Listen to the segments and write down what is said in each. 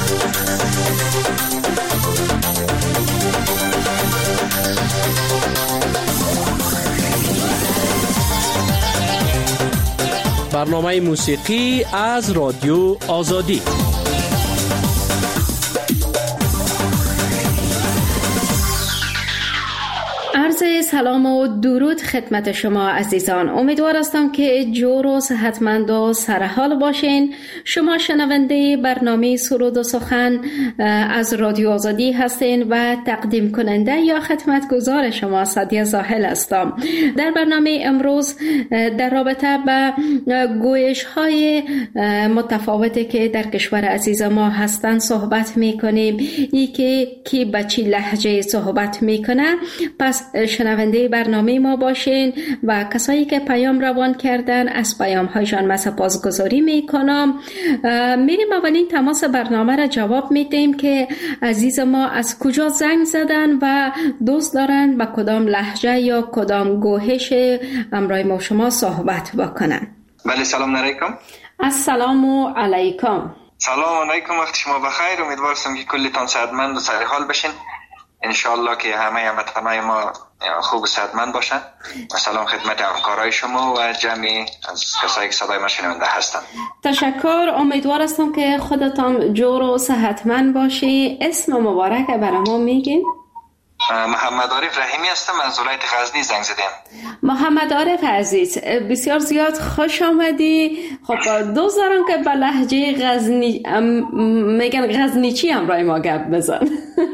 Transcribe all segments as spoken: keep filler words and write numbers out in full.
برنامه موسیقی از رادیو آزادی. عرض سلام و درود خدمت شما عزیزان. امیدوار هستم که جور و صحتمند و سرحال باشین. شما شنونده برنامه سرود و سخن از رادیو آزادی هستین و تقدیم کننده یا خدمتگزار شما سعدیه زاهل هستم. در برنامه امروز در رابطه با گویش های متفاوتی که در کشور عزیز ما هستند صحبت میکنیم. ای که کی به چی لهجه صحبت میکنه. پس شنونده برنامه ما باشین و کسایی که پیام روان کردن از پیام هایشان من سپاسگزاری میکنم. میریم اولین تماس برنامه را جواب میدیم که عزیز ما از کجا زنگ زدن و دوست دارن با کدام لهجه یا کدام گوهش امرای ما شما صحبت بکنن. بله، سلام علیکم. السلام علیکم. سلام علیکم، وقت شما بخیر. امیدوارم که کلتان صحتمند و سرحال بشین. انشالله که همه هموطنان ما خوب و صحتمند باشن. و سلام خدمت همکارای شما و جمعی از کسایی که صدای ما شنونده هستن. تشکر. امیدوار هستم که خودتان جور و صحتمند باشی. اسم مبارک برامون میگین؟ محمد عارف رحیمی هستم، از ولایت غزنی زنگ زدم. محمد عارف عزیز، بسیار زیاد خوش آمدی. خب دوست دارم که به لهجه غزنی میگن غزنیچی همراه ما گپ بزن.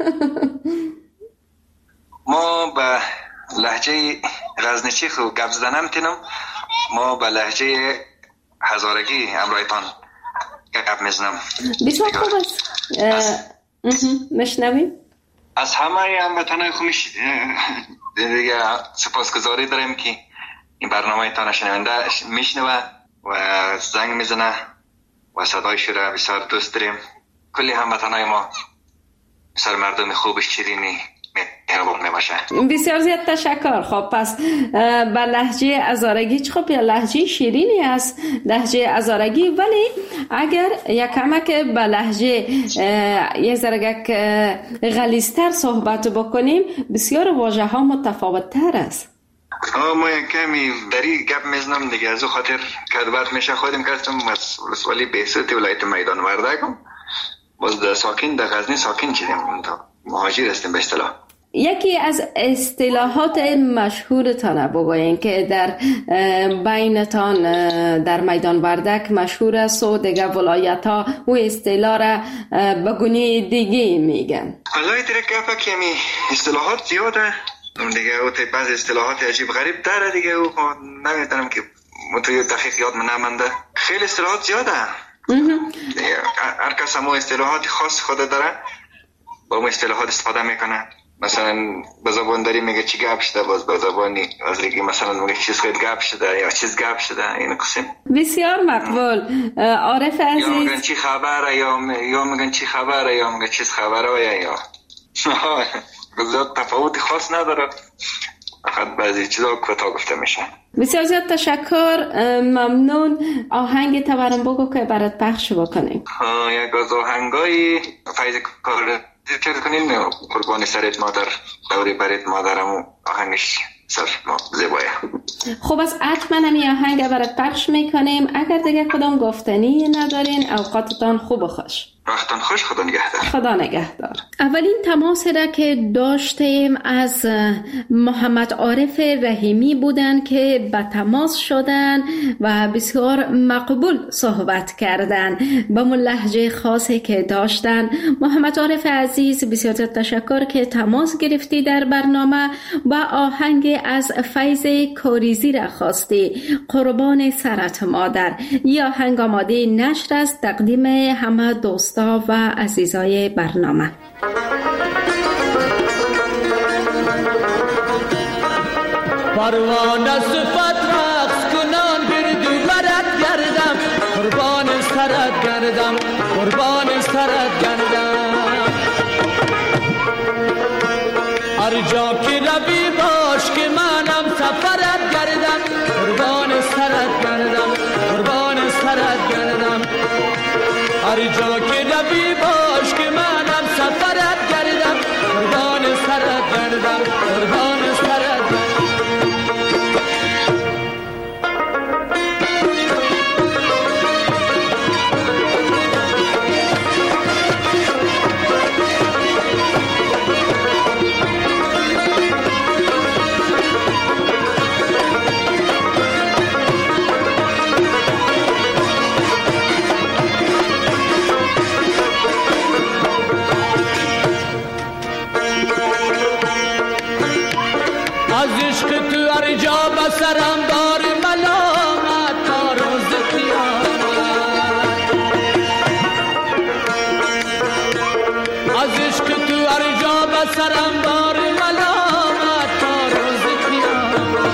ما به لهجه غزنیچی خود گپ زدن نمیتونم. ما به لهجه هزارگی همراهتان گپ میزنم. بسیار خوب است. مشنویم. از همه هموطنان خوبش دیگه سپاسگزاری داریم که این برنامه تان شنونده میشنوه و زنگ میزنه و صدایش را بسیار دوست داریم. کلی هموطنان ما بسیار مردم خوب شیرینی مهربان میباشه. بسیار زیاد تشکر. خب پس با لهجه هزارگی خب یا لهجه شیرینی است لهجه هزارگی، ولی اگر یک کمک با لهجه یه ذره غلیظ‌تر صحبت بکنیم بسیار واژه ها متفاوت تر است. آه ما یک کمی دری گپ میزنم دیگه، از او خاطر کدبت میشه خودم کردم از ولسوالی بهسوت ولایت میدان وردگم. باز در ساکن در غزنی ساکن شدیم، مهاجر هستیم به اصطلاح. یکی از اصطلاحات مشهورتان بگویین که در بینتان در میدان وردک مشهور است و دیگه ولایت ها و اصطلاح را به گونه دیگه میگن. والله دیگه گفت که می اصطلاحات زیاده دیگه، او بعض اصطلاحات عجیب غریب داره دیگه، او نمیدونم که متوی دقیق یاد نمونده. خیلی اصطلاحات زیاده. هر کس هم اصطلاحات خاص خود داره، با اون اصطلاحات استفاده میکنه. مثلا به زبان داری میگه چی گپ شده، باز به زبانی از دیگه مثلا میگه چیز خیلی گپ شده یا چیز گپ شده. این قسم بسیار مقبول. عارف عزیز، یا میگن چی خبره یا یا میگن چی خبره یا میگن چیز خبره یا یا زیاد تفاوت خاص نداره، فقط بعضی چیزا کوتاه گفته میشه. بسیار زیاد تشکر، ممنون. آهنگ تبرم بگو که برات پخش بکنیم. یک از آهنگای فیض کار ذکر کنین، قربان سرت مادر دوری برت مادرمو، آهنگش سر زیبایه. خوب است، حتما همی آهنگ برات پخش میکنیم. اگر دیگه کدام گفتنی ندارین اوقاتتان خوب و خوش. وقتتان خوش. خدا نگهدار. خدا نگهدار. اولین تماس را که داشتیم از محمد عارف رحیمی بودن که به تماس شدن و بسیار مقبول صحبت کردن با من لهجه خاصی که داشتن. محمد عارف عزیز بسیار تشکر که تماس گرفتی در برنامه و آهنگ از فیض کاریزی را خواستی، قربان سرت مادر. یا آهنگ آماده نشر است تقدیم همه دوست و عزیزای برنامه. پروانه صفت رقص کنان گردو برد گردم، قربان سرت گردم، قربان سرت گردم. هر جا که روی باش که منم سفرت گردم، قربان سرت گردم، قربان سرت گردم. هر جا که روی باش از عشق تو هر جا به سرم بار ملامت تا روز قیامت.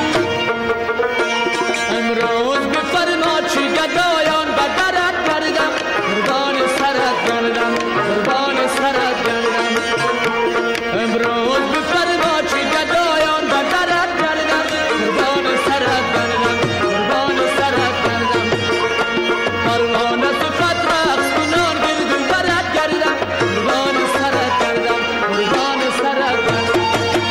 امروز بفرما چی گدایان به درت گردم، قربان سرت گردم، قربان سرت گردم. امروز بفرما چی گدایان به درت گردم، قربان سرت گردم، قربان سرت گردم. پروانه صفت رقص کنان گرد و برت گردم، قربان سرت گردم، قربان سرت گردم.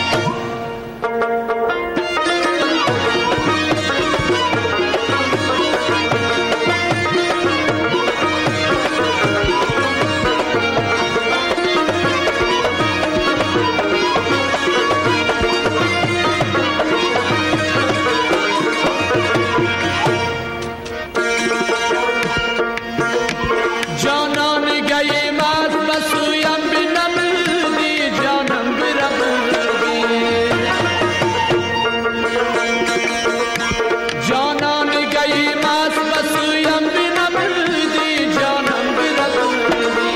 جانان گیم از بسویم بنمودی، جانم بربودی. جانان گیم از بسویم بنمودی، جانم بربودی.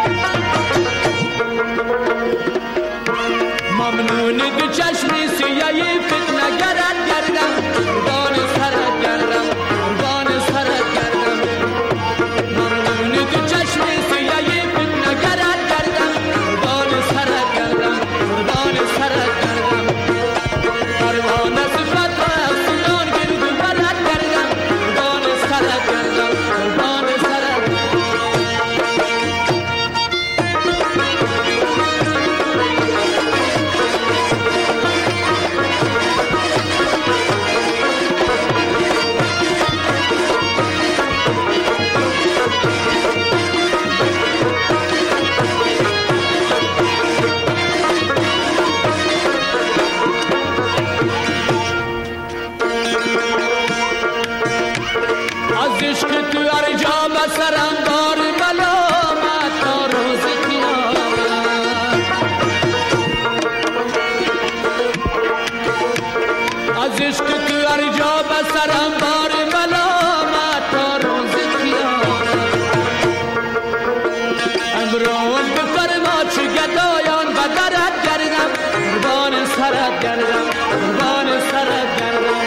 ممنون دو چشمی سیایی فتنه گرد گردم، قربان سرت گردم، قربان سرت گردم. ممنون دو چشمی سیایی فتنه گرد گردم، قربان سرت گردم، قربان سرت گردم. پروانه صفت رقص کنان گرد و برت گردم، قربان سرت گردم، قربان سرت گردم. از عشق تو هر جا به سرم بار ملامت تا روز قیامت. از عشق تو هر جا به سرم بار ملامت تا روز قیامت. امروز بفرما چه گدایان به درت گردم، قربان سرت گردم، قربان سرت گردم.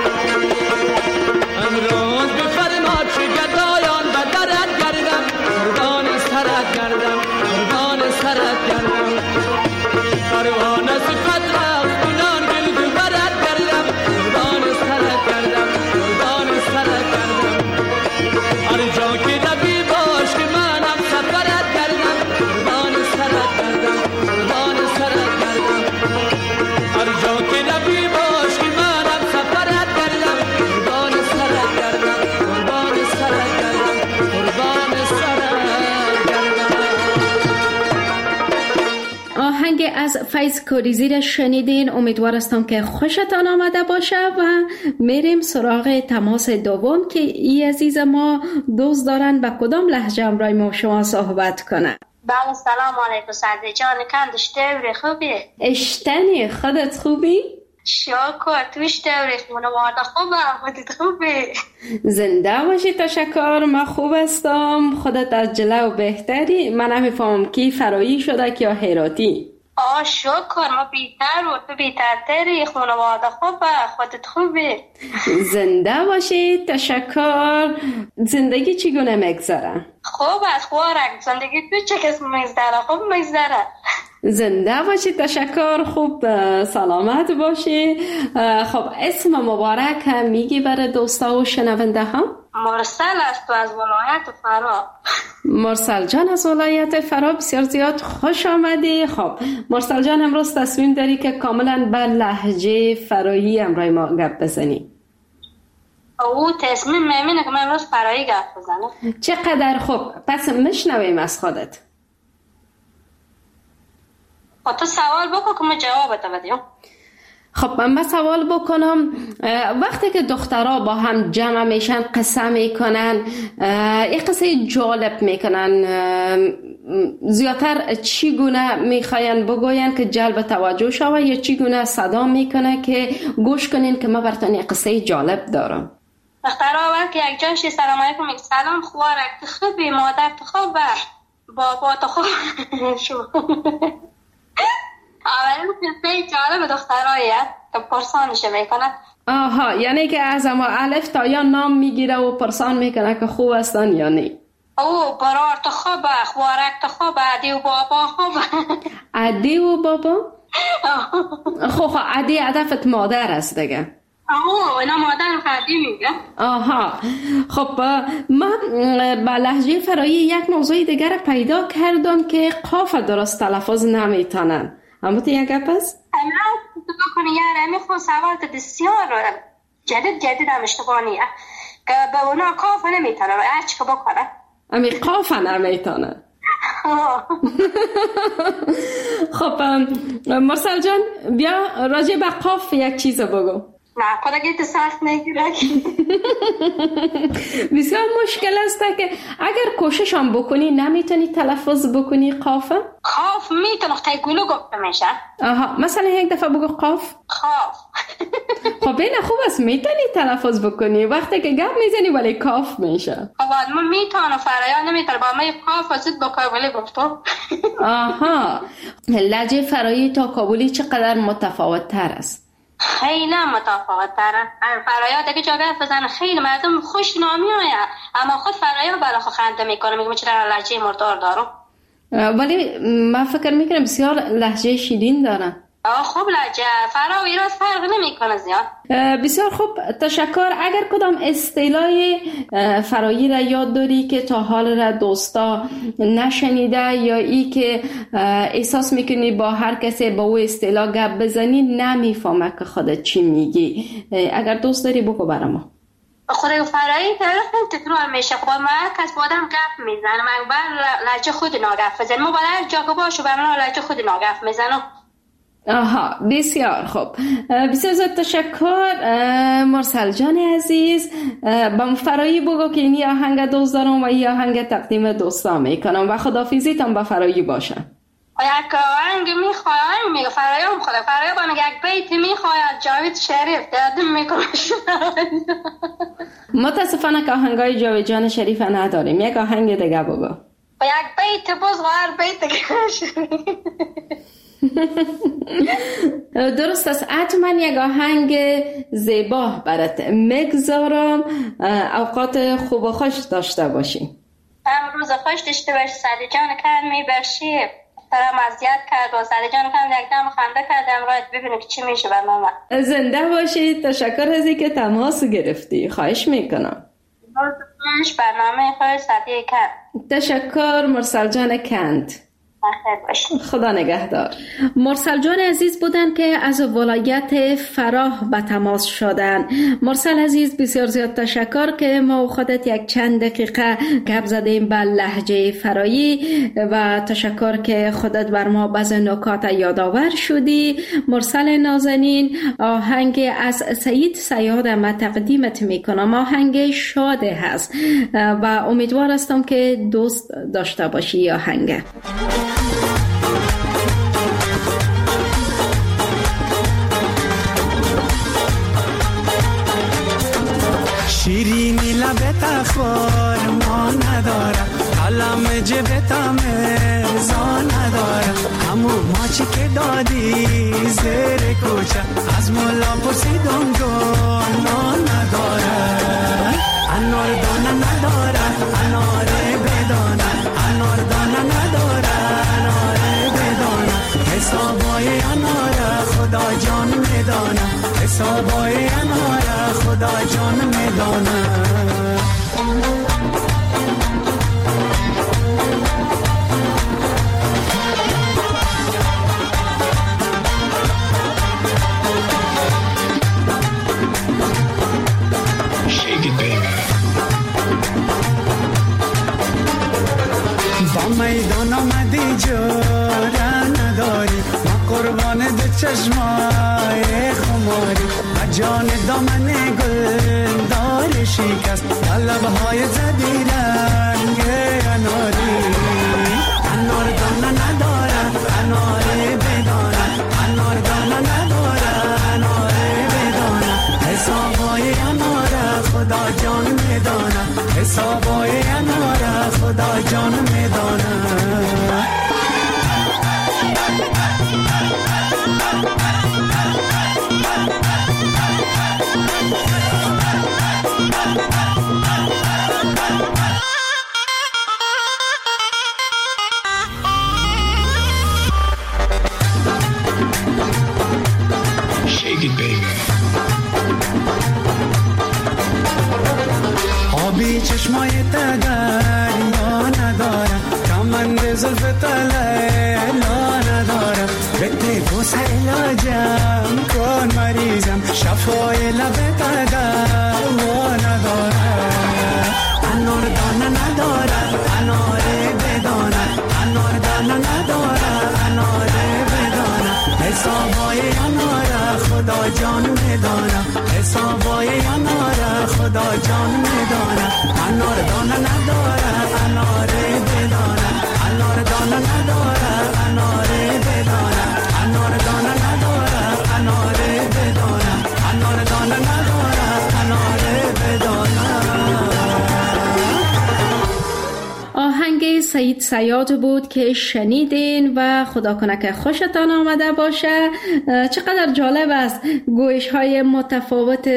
امروز بفرما چه گدایان به درت گردم، قربان سرت گردم، قربان سرت گردم. پروانه صفت رقص کنان گرد و برت گردم، قربان سرت گردم، قربان سرت گردم. هر جا که روی باش که منم سفرت گردم، قربان سرت گردم، قربان سرت گردم. هر جا که روی باش که منم سفرت گردم، قربان سرت گردم، قربان سرت گردم، قربان سرت گردم. آهنگ از فیض کوریزی را شنیدین. امیدوار هستم که خوشتان آمده باشه و میریم سراغ تماس دوم که ای عزیز ما دوست دارن به کدام لهجه امرای ما شما صحبت کنن. بله سلام علیکم سعدی جان، کندش دوری خوبی؟ اشتنی خودت خوبی؟ شکر تو اشتوری خانواده خوبه، خودت خوبی؟ زنده باشی، تشکر. من خوب هستم، خودت از جلو بهتری. من نمیفهمم کی فرایی شده که یا هراتی. آه شکر، ما بیتر و تو بیترتری، خانواده خوبه، خودت خوبی؟ زنده باشی، تشکر. زندگی چگونه میگذره؟ خوب است خوارک، زندگی تو چه کس میگذره؟ خوب میگذره. زنده باشی، تشکر. خوب سلامت باشی. خب اسم مبارک هم میگی برای دوستا و شنونده ها؟ مرسل است و از ولایت فرا. مرسل جان از ولایت فرا، بسیار زیاد خوش آمدی. خب مرسل جان امروز تصمیم داری که کاملا بر لهجه فرایی امرای ما گپ بزنی. او تصمیم میمینه که من امروز فرایی گپ بزنم. چقدر خوب، پس مشنویم از خودت. خب تو سوال بکن که من جوابت بدیم. خب من سوال بکنم، وقتی که دخترها با هم جمع میشن قصه میکنن، یک قصه جالب میکنن، زیادتر چی گونه میخواین بگوین که جلب توجه شوه یا چی گونه صدا میکنه که گوش کنین که من براتون یک قصه جالب دارم؟ دخترها وقتی یک جاشی سلام علیکم میگه سلام خوارک تو خوبی، مادر تو خوبه، بابا تو خوب شو. اولین قصه جالب دخترایه که پرسانش میکنه. آها، یعنی که از اما الف تا یا نام میگیره و پرسان میکنه که خوب هستن یا نه. او برار تو خوبه، خوارک تو خوبه، عدی و بابا خوبه. عدی و بابا؟ خب خب عدی هدفت مادر است دیگه. آه اینا مادر عدی میگه. آها، خب من با لهجه فرایی یک موضوع دیگر پیدا کردم که قاف درست تلفظ نمیتونن. اما تو یک گپ است؟ اما تو بکنی یاره میخواه سوالت بسیار جدید جدید هم اشتبانیه که به اونا قاف نمیتونن و هرچی که بکنن امی قاف نمیتونن. خب مرسل جان بیا راجع به قاف یک چیز بگو. نه خدا سخت نگیره. بسیار مشکل است که اگر کوشش هم بکنی نمیتونی تلفظ بکنی قاف؟ قاف میتونه تگولو گفته میشه. آها مثلا یک دفعه بگو قاف. قاف. خب این خوب است میتونی تلفظ بکنی وقتی که گپ میزنی ولی کاف میشه. خب من میتونم فرایان نمیتونه با من قاف واسط با کابلی گفتم. آها لهجه فرایی تا کابلی چقدر متفاوت تر است؟ خیلی متفاوت تره. فرایات اگه جا گفت بزنه خیلی مردم خوش نامی آید اما خود فرایات برای خود خنده میکنه میگه چرا لهجه مردار دارم. ولی من فکر میکنم بسیار لهجه شیرین دارن. آه خوب لهجه فرا و ایراز فرق نمیکنه زیاد. بسیار خوب تشکر. اگر کدام اصطلاح فرایی را یاد داری که تا حال را دوستا نشنیده یا ای که احساس میکنی با هر کسی با او اصطلاح گپ بزنی نمیفهمه که خودت چی میگی، اگر دوست داری بگو برام. خود فرایی خیلی تکرار میشه. خب ما کس با آدم گپ میزنه من بر لهجه خود ناگف بزنم ما باید جا که باشو برمنا لهجه خود ناگف میزنم. آها بسیار خوب. بسیار زیاد تشکر مرسل جان عزیز. با فرایی بگو که این آهنگ دوست دارم و این آهنگ تقدیم دوستا میکنم و خداحافظیتان با فرایی باشه. یک آهنگ میخوایم میگه فرایی هم خدا فرایی با میگه یک بیت میخواید جاوید شریف دادم میکنم. متاسفانه که آهنگای جاوید جان شریف نداریم. یک آهنگ دیگه بگو. با یک بیت باز هر بیت دیگه. درست است. حتما یک آهنگ زیبا برات میگذارم. اوقات خوب و خوش داشته باشی. امروز خوش داشته باشی. سعدی جان کرد میبرشی ترم اذیت کرد و سعدی جان کرد یک دم خنده کرد امروز ببینیم که چی میشه برنامه. زنده باشی. تشکر از اینکه تماس گرفتی. خواهش میکنم. برنامه خوش سعدی کرد. تشکر مرسل جان کند. خدا نگهدار. مرسل جان عزیز بودن که از ولایت فراه به تماس شدن. مرسل عزیز بسیار زیاد تشکر که ما خودت یک چند دقیقه گپ زدیم به لهجه فرایی و تشکر که خودت بر ما بعض نکات یادآور شدی. مرسل نازنین آهنگ از سعید صیاد ما تقدیمت میکنم. آهنگ شاده هست و امیدوار هستم که دوست داشته باشی آهنگ. شیرینی لبت افار ما نداره علم جبت مرزا نداره همون ماچی که دادی زیر کوچه از مولا پرسیدم گانا نداره انار دانه نداره انار بدانه انار دانه نداره انار بدانه حسابای انار خدا جان میدانه حسابای انار خدا جان میدانه با میدان آمدی جوره نداری ما قربان دو چشمای خماری و جان دامن گل دار شکست و لبهای زدی رنگ اناری انار دانه نداره انار بدانه انار دانه نداره انار بدانه حسابای انار خدا جان میدانه حسابای انار خدا جان میدانه baby. آبی چشمای دریا ندارم، کمند زلف لا ندارم، بده بوس علاجم کن مریضم، شفای لب دوا ندارم. انار دانه ندارم، انار بدانه، انار دانه ندارم، انار بدانه، حسابای انار خدا جان میدانم، حسابای انار خدا جان میدانم. انار دانه ندارم، انار بدانه، انار دانه ندارم، انار بدانه، انار دانه ندارم، انار بدانه، انار دانه ندارم، انار بدانه. آهنگ سعید صیاد بود که شنیدین و خدا کنه که خوشتان آمده باشه. چقدر جالب است گویش های متفاوت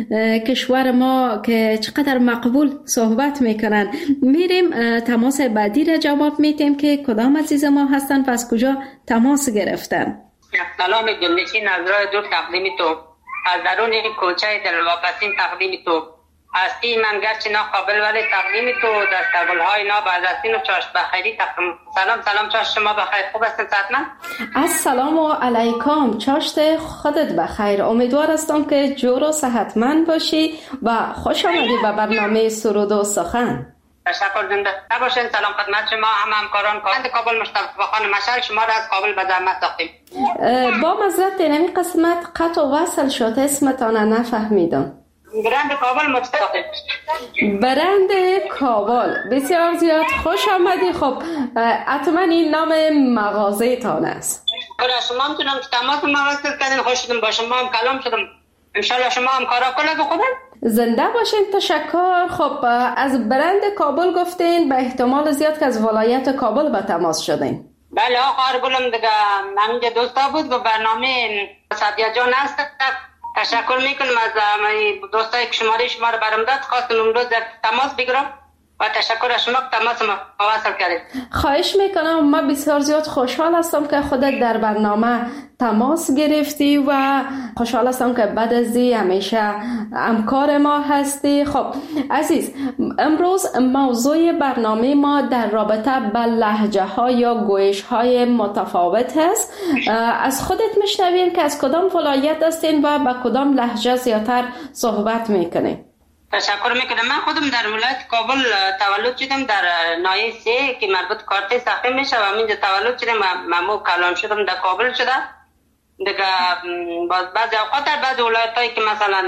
کشور ما که چقدر مقبول صحبت میکنن. میریم تماس بعدی را جواب میتیم که کدام عزیز ما هستن و از کجا تماس گرفتن. سلام جملشین از راه دور تقدیم تو، از درون کوچه دلواپسین تقدیم تو هستی. من گرچه ناقابل ولی تقدیم تو دستگل‌های نابعدستین و چاشت بخیری تقدیم. سلام سلام چاشت شما بخیر، خوب هستین صحتمند؟ السلام و علیکم چاشت خودت بخیر. امیدوار هستم که جور و صحتمند باشی و خوش آمدی به برنامه سرود و سخن. تشکر زنده باشین. سلام خدمت شما هم همکاران کارند کابل مصطفی خان مشعل، شما را از کابل به زحمت ساختیم. با معذرت نمی قسمت قطع و وصل شد، اسمتان نفهمیدم. برند کابل مصطفی. برند کابل، بسیار زیاد خوش آمدی. خب حتما این نام مغازه تان است. برای شما هم تونم تماس مغازه کردین، خوش شدم با شما هم کلام شدم. انشالله شما هم کارا کنه بخودن. زنده باشین، تشکر. خب از برند کابل گفتین، به احتمال زیاد که از ولایت کابل به تماس شدین. بله آقا گلم دیگه همینجا دوستا بود و برنامه سعدیه جان هست. تشکر میکنم از دوستایی که شماره شما رو برام داد. خواستم امروز تماس بگیرم و تشکر از شما که تماس ما وصل کردید. خواهش میکنم. ما بسیار زیاد خوشحال هستم که خودت در برنامه تماس گرفتی و خوشحال هستم که بعد از این همیشه همکار ما هستی. خب عزیز، امروز موضوع برنامه ما در رابطه با لهجه ها یا گویش های متفاوت هست. از خودت میشنویم که از کدام ولایت هستین و با کدام لهجه زیادتر صحبت میکنین. تشکر میکنم. من خودم در ولایت کابل تولد شدم، در ناحیه سه که مربوط کارت ساخته میشه و همینجا تولد شدم. ممو کلام شدم در کابل شده دیگه. بعضی اوقات در بعض ولایتایی که مثلا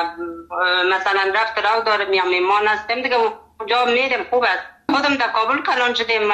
مثلا رفت راو دارم یا میمان هستم دیگه اونجا میرم. خوب است. خودم در کابل کلام شدم.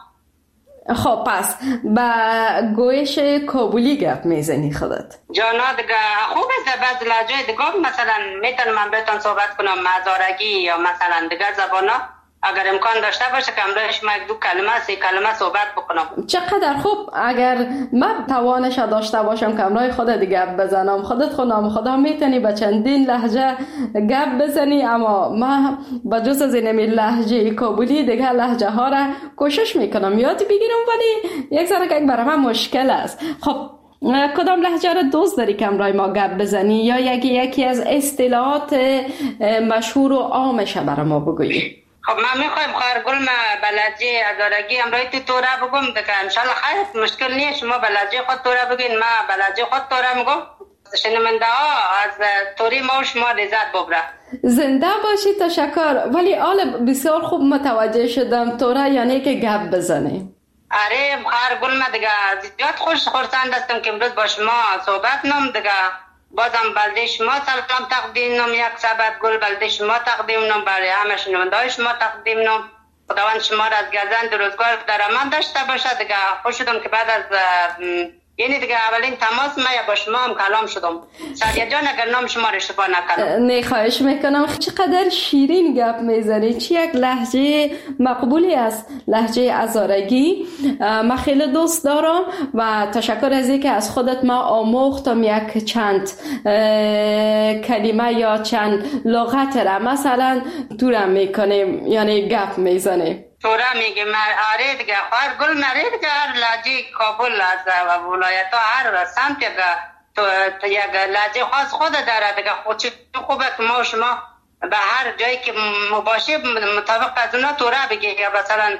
خب پس با گویش کابلی گپ میزنی خودت؟ جانا دیگه خوب است. بعض لهجه دیگه مثلا میتونم من بهتون صحبت کنم مزارگی یا مثلا دیگر زبانا اگر امکان داشته باشه که امروز شما یک دو کلمه سه کلمه صحبت بکنم. چقدر خوب. اگر من توانش داشته باشم که امروز خودت گپ بزنم، خودت خودم خدا میتونی به چندین لهجه گپ بزنی، اما ما با جز از این لهجه کابلی دیگه لهجه ها را کوشش میکنم یاد بگیرم، ولی یک ذره که برای من مشکل است. خب کدام لهجه را دوست داری که امروز ما گپ بزنی یا یکی یکی از اصطلاحات مشهور و عامش برای ما بگویی؟ خب من میخوایم خواهر گل ما بلدجه ازارگی امروز تو توره بگم دیگه انشالله خیر مشکل نیست. شما بلدجه خود توره بگین، ما بلدجه خود توره میگم. شنونده ها از توری ما و شما لذت ببره. زنده باشی. تشکر. ولی آل بسیار خوب متوجه شدم توره یعنی که گپ بزنی. آره خواهر گل ما دیگه زیاد خوش خورسند هستم که امروز با شما صحبت نم دیگه. بازم بلده شما سلام تقدیم نم، یک سبت گل بلده شما تقدیم نم، برای همه شنونده شما تقدیم نم. خداوند شما را از گزند روزگار در امان داشته باشه دیگه. خوش شدم که بعد از یعنی دیگه اولین تماس ما با شما هم کلام شدم. سعدیه جان اگر نام شما را اشتباه نکنم. نه خواهش میکنم. چقدر شیرین گپ میزنی. چی یک لهجه مقبولی است لهجه ازارگی. من خیلی دوست دارم و تشکر از اینکه از خودت ما آموختم یک چند کلمه یا چند لغت را مثلا تورم میکنیم یعنی گپ میزنیم. تورا میگه آره دیگه خواهر گل نره دیگه. هر لهجه کابل از ولایت ها هر سمت تو یک لحظه خاص خود داره دیگه. خود چه خوبه که ما شما به هر جایی که مباشی مطابق از اونا توره بگی. یا مثلا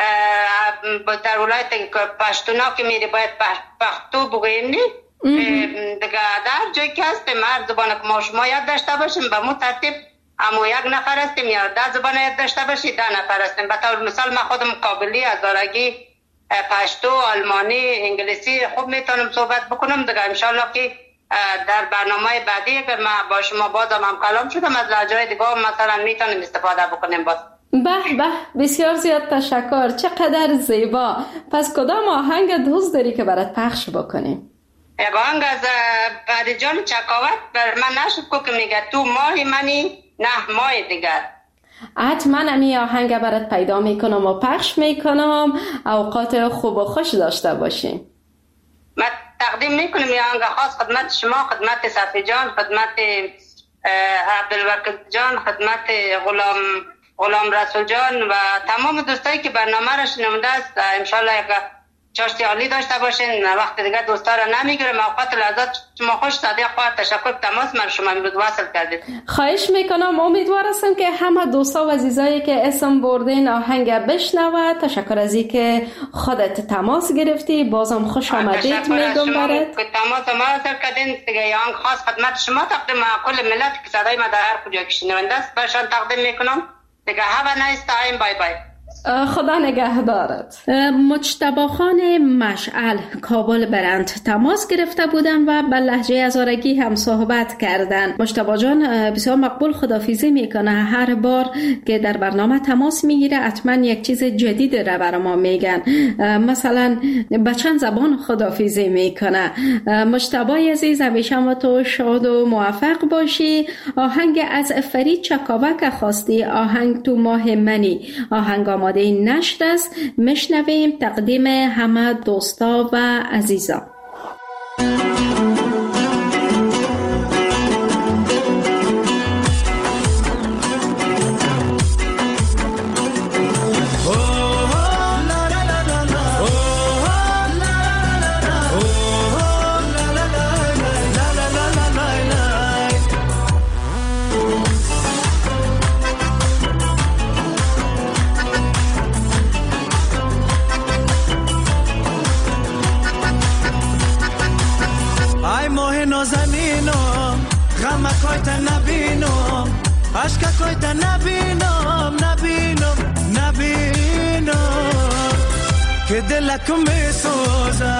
در ولایت پشتونا که میری باید پختو بگویم نی دیگه. در جایی که هستیم هر زبان که ما شما یاد داشته باشیم به مو ترتیب اما یک نفر هستیم یا ده زبان یاد داشته باشی ده نفر هستیم. به طور مثال من خودم قابلی از دارگی پشتو، آلمانی، انگلیسی خوب میتونم صحبت بکنم دیگه. انشالله که در برنامه بعدی اگر من با شما بازم هم کلام شدم از لهجه‌های دیگه مثلا میتونیم استفاده بکنیم باز. به به بسیار زیاد تشکر، چقدر زیبا. پس کدام آهنگ دوست داری که برات پخش بکنیم؟ یک آهنگ از فریجان چکاوت بر من نشد که میگه تو ماه منی نه ماه دیگر. حتما امی آهنگ برات پیدا میکنم و پخش میکنم. اوقات خوب و خوش داشته باشیم. من تقدیم میکنم این آهنگ خاص خدمت شما، خدمت صفی جان، خدمت عبدالوکیل جان، خدمت غلام غلام رسول جان و تمام دوستایی که برنامه را شنونده است. انشالله یک چاشتی عالی داشته باشین. وقت دیگه دوستا را نمیگیرم. اوقات لحظات شما خوش. صادق خواهد تشکر تماس من شما امروز وصل کردید. خواهش میکنم. امید هستم که همه دوستا و عزیزایی که اسم بردین آهنگ بشنوه. تشکر از این که خودت تماس گرفتی. بازم خوش آمدید میگم برات. تماس ما را کردین دیگه. یه آهنگ خاص خدمت شما تقدیم کل ملت که صدای ما در هر کجا که شنونده است برشان تقدیم میکنم دیگه. have a nice time. بای بای. خدا نگهدارت. مجتبی خان مشعل کابل برند تماس گرفته بودن و به لهجه هزارگی هم صحبت کردن. مجتبی جان بسیار مقبول خداحافظی میکنه. هر بار که در برنامه تماس میگیره حتما یک چیز جدید را برای ما میگن. مثلا به چند زبان خداحافظی میکنه. مجتبی عزیز همیشه ما تو شاد و موفق باشی. آهنگ از فرید چکاوک خواستی، آهنگ تو ماه منی. آهنگ آماده نشد است. میشنویم تقدیم همه دوستا و عزیزان. اشکا تا نبینم نبینم نبینم که دلکم میسوزه.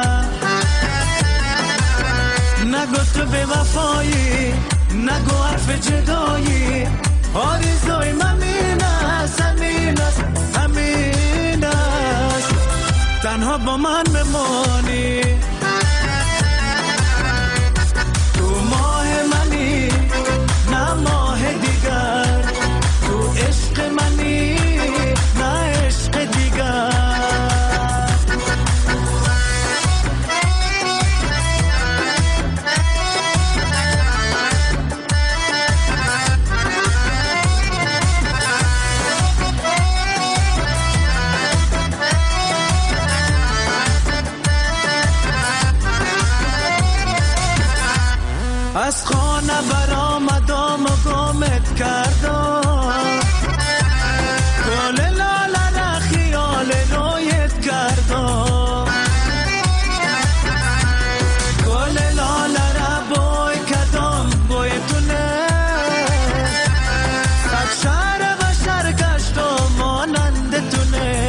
نگو تو به وفایی، نگو حرف جدایی. آرزوی من این است، همین است، همین است. تنها با من بمانی. تو ماه منی نه ماه دیگر. تو عشق منی نه عشق دیگر. از خانه برآمدم و گمت کردم. گل لاله را خیال رویت کردم. گل لاله را بوی کردم بوی تونه. صد شهر و شهر گشتم مانند تونه.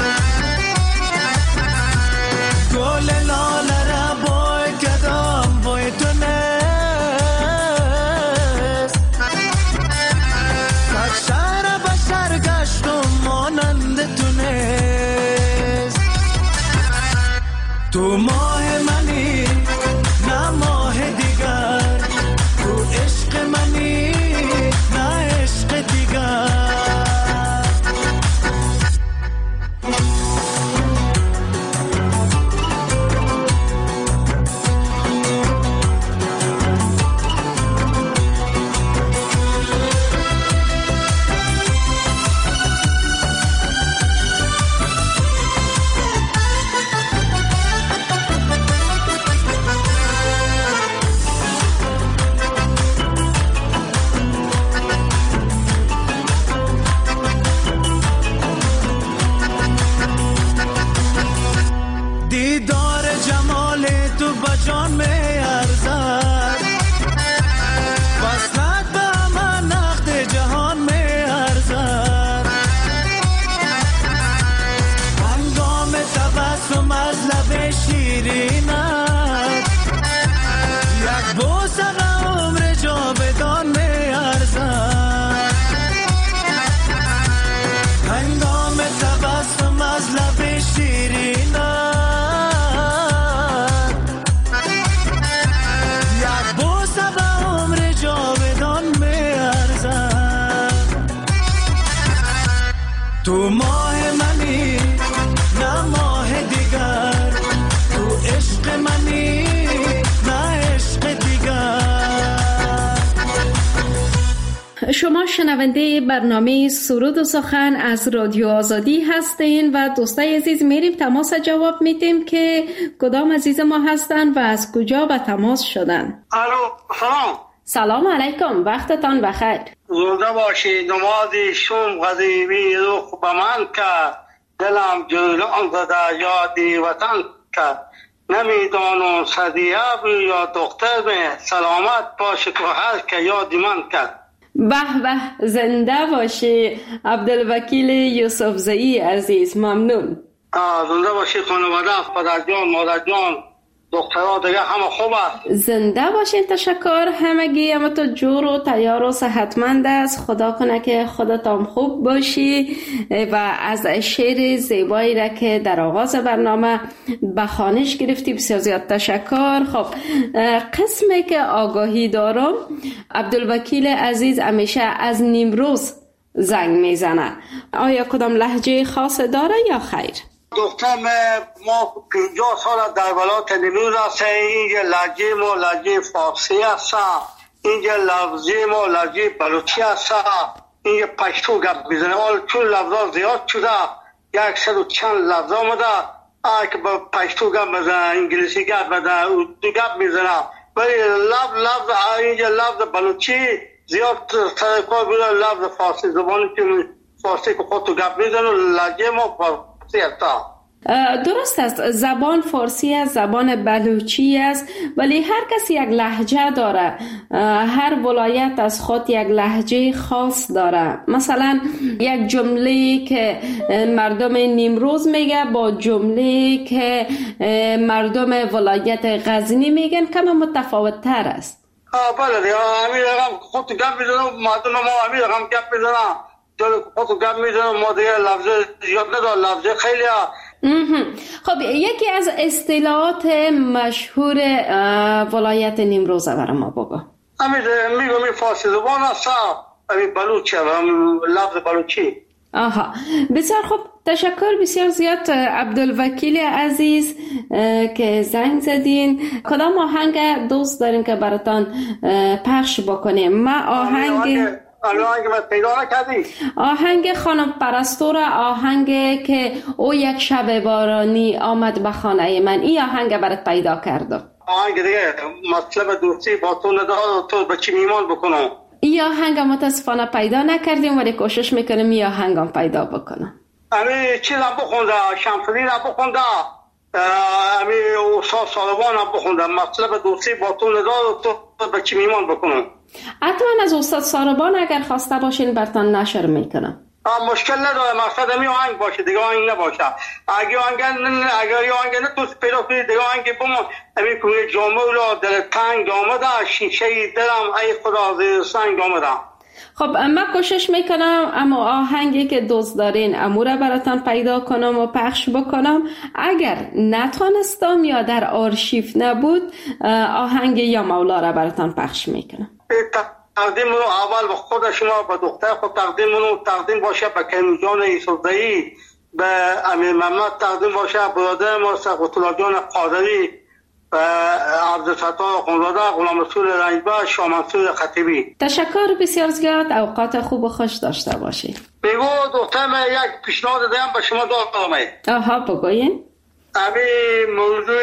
گل لاله را بوی کردم بوی تونه. تو ماه منی نه ماه دیگر. تو عشق منی نه عشق دیگر. شیرینت یک بوسه به عمر جاودان میارزد هنگام تبسم از لب شیرینت یک بوسه به عمر جاودان میارزد تو ماه منی نه ماه دیگر تو عشق منی نه عشق دیگر. شما شنونده برنامه سرود و سخن از رادیو آزادی هستین و دوستای عزیز میریم تماس جواب میدیم که کدام عزیز ما هستن و از کجا به تماس شدن. الو سلام. سلام علیکم، وقتتان بخیر. زنده باشی. نمازی شوم غزیبی روح به من که دلم جولان زده یادی وطن که نمیدانم صدیه بی یا دختر به سلامت باشه که هر که یادی من کرد. به به، زنده باشی عبدالوکیل یوسف زئی عزیز، ممنون. زنده باشی خانواده، پدر جان، مادر جان، دخترها دیگه همه خوب است. زنده باشین، تشکر. همگی همه تو جور و تیار و صحتمند است. خدا کنه که خودتان خوب باشی و از شعر زیبایی را که در آغاز برنامه به خوانش گرفتی بسیار زیاد تشکر. خب قسمی که آگاهی دارم، عبدالوکیل عزیز همیشه از نیمروز زنگ میزنه. آیا کدام لهجه خاص داره یا خیر؟ دخترم ما پنجاه سال در ولایت نیمروز هست. اینجا لهجه ما لهجه فارسی هست، اینجا لفظی ما لهجه بلوچی هست، اینجا پشتو گپ میزنه. حال چون لفظا زیاد شده یک صد و چند لفظ آمده که با پشتو گپ میزنه، انگلیسی گپ میزنه، اردو گپ میزنه، ولی لفظ لفظ اینجا لفظ بلوچی زیاد سر کار بوده. لفظ فارسی زبانی که فارسی که خودتو گپ میزنه لهجه ما فارسی هست. درست است، زبان فارسی است، زبان بلوچی است، ولی هر کسی یک لهجه داره. هر ولایت از خود یک لهجه خاص داره. مثلا یک جمله که مردم نیمروز میگه با جمله که مردم ولایت غزنی میگن کم متفاوت تر است. آه بله دیگه، همین رقم خود گپ میزنم، مردم ما همین رقم گپ میزنم، جلو خود گپ میزنم، ما دیگه لفظ زیاد ندار، لفظ خیلی ها. خب یکی از اصطلاحات مشهور ولایت نیمروز برای ما بگو. همین میگم این فارسی زبان است، همین بلوچی، لفظ بلوچی. آها، بسیار خوب، تشکر بسیار زیاد عبدالوکیل عزیز که زنگ زدین. کدام آهنگ دوست داریم که براتان پخش بکنیم؟ ما آهنگ آهنگ من پیدا نکردی؟ آهنگ خانم پرستو را، آهنگ که او یک شب بارانی آمد به خانه من، این آهنگ برات پیدا کردم. آهنگ دیگه مطلب دوستی با تو ندارم، تو به چی میمان بکنم؟ این آهنگ متاسفانه پیدا نکردیم ولی کوشش میکنم این آهنگ هم پیدا بکنم. امی چیز هم بخونده، شمسونی هم بخونده، امی استاد سالوان هم بخونده، مطلب دوستی با تو ندارم، تو به چی میمان بکنم؟ حتما از استاد ساربان اگر خواسته باشین برتان نشر میکنم. مشکل نداره، مقصد می آهنگ باشه دیگه، آهنگ نباشه. اگه آهنگ اگر آهنگ نه تو پیدا کنی دیگه آهنگ بمون. همین کوی جامه ولا دل تنگ آمده، شیشه دلم ای خدا زیر سنگ آمده. خب من کوشش میکنم اما آهنگی که دوست دارین امورا براتان پیدا کنم و پخش بکنم. اگر نتونستم یا در آرشیو نبود آهنگ یا مولا را براتان پخش میکنم. تقدیم رو اول به خود شما، به دختر خود تقدیم رو تقدیم باشه، به کمی جان یوسفزئی، به امیر محمد تقدیم باشه، برادر ما سقط الله جان قادری، عبدالفتاح خانزاده، غلام رسول رنجبر، شاه منصور خطیبی. تشکر بسیار زیاد، اوقات خوب و خوش داشته باشید. بگو دخترم یک پیشنهاد دارم به شما دارم. آها بگوین. امی موضوع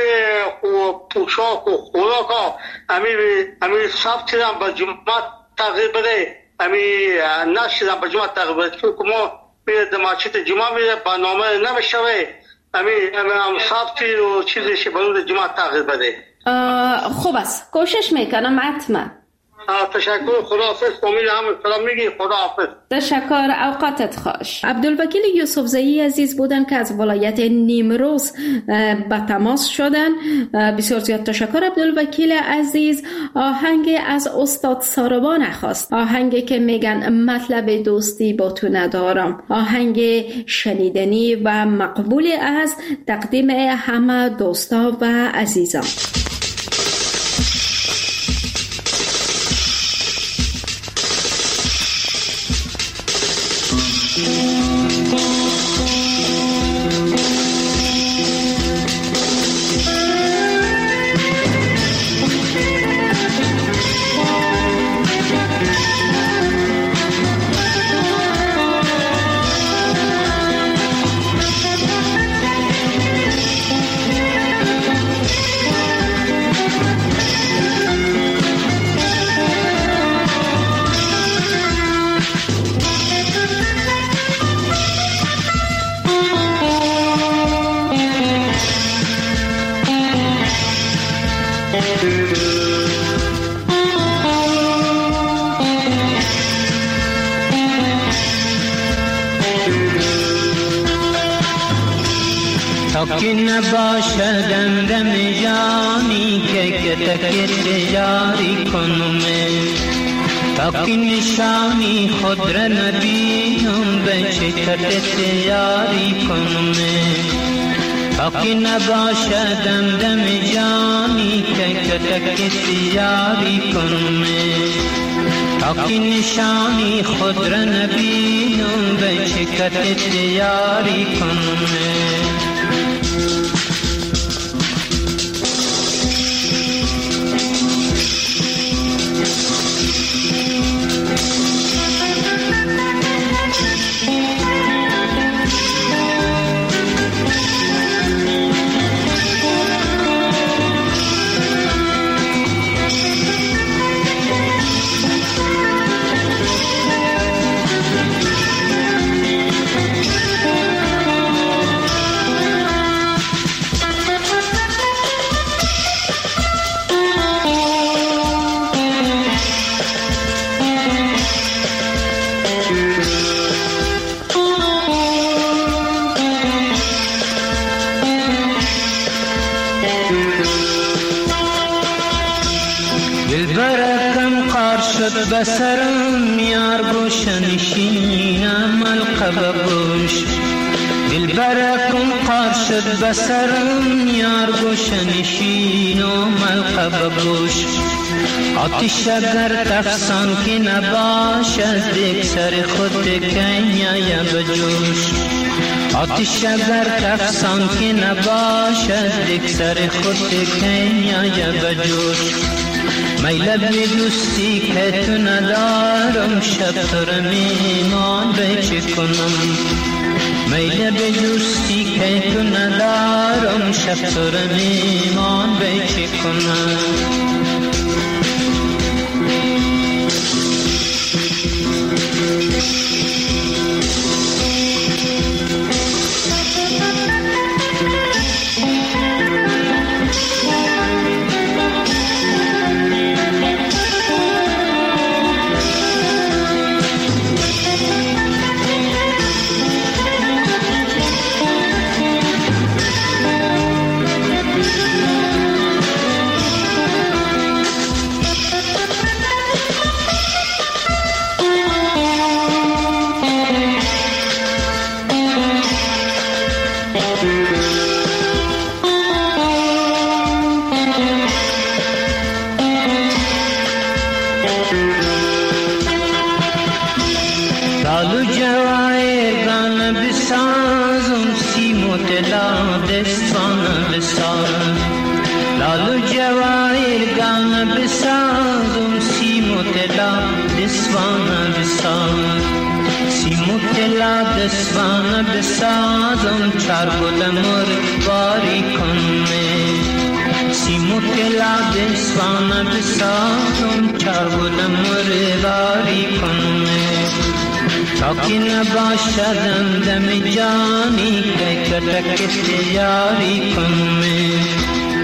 پوشاک و خوراک ها امی امی سبت هم به جمعه تغییر بده، امی نشد هم به جمعه تغییر بده، چون که ما میره دماچیت جمعه میره برنامه نمیشوه، امی امی سبت و چیزش به اون جمعه تغییر بده. خوب است، کوشش میکنم حتما. تشکر، خداحافظ. امید هم سلام میگی. خداحافظ. تشکر، اوقاتت خوش. عبدالوکیل یوسفزئی عزیز بودن که از ولایت نیمروز به تماس شدن. بسیار زیاد تشکر عبدالوکیل عزیز. آهنگ از استاد ساربان خواست، آهنگی که میگن مطلب دوستی با تو ندارم، آهنگ شنیدنی و مقبول از تقدیم همه دوستا و عزیزان. که نباشد اندم جانی که کتک جاری کنم، تا که نشانی خود را نبینم به چکت جاری کنم، تا که نباشد اندم جانی که کتک جاری کنم، تا که نشانی خود را نبینم به چکت جاری کنم. بسرم یار گوشنشینم القب گوش، دلبرکم قار شد بسرم یار گوشنشینم القب گوش. آتش اگر تفسان که نباشد دیگ سر خود کنیا بجوش، آتش اگر تفسان که نباشد دیگ سر خود کنیا بجوش. میل به دوستی که تو ندارم شب تو را میمان به چه کنم، میل به دوستی که تو ندارم شب تو را میمان به چه کنم. دسوان بسازم چار گلمر باری کنه، سیمو کلا دسوان بسازم چار گلمر باری کنه. تا که نباشدم دم جانی که کتک یاری کنه، تا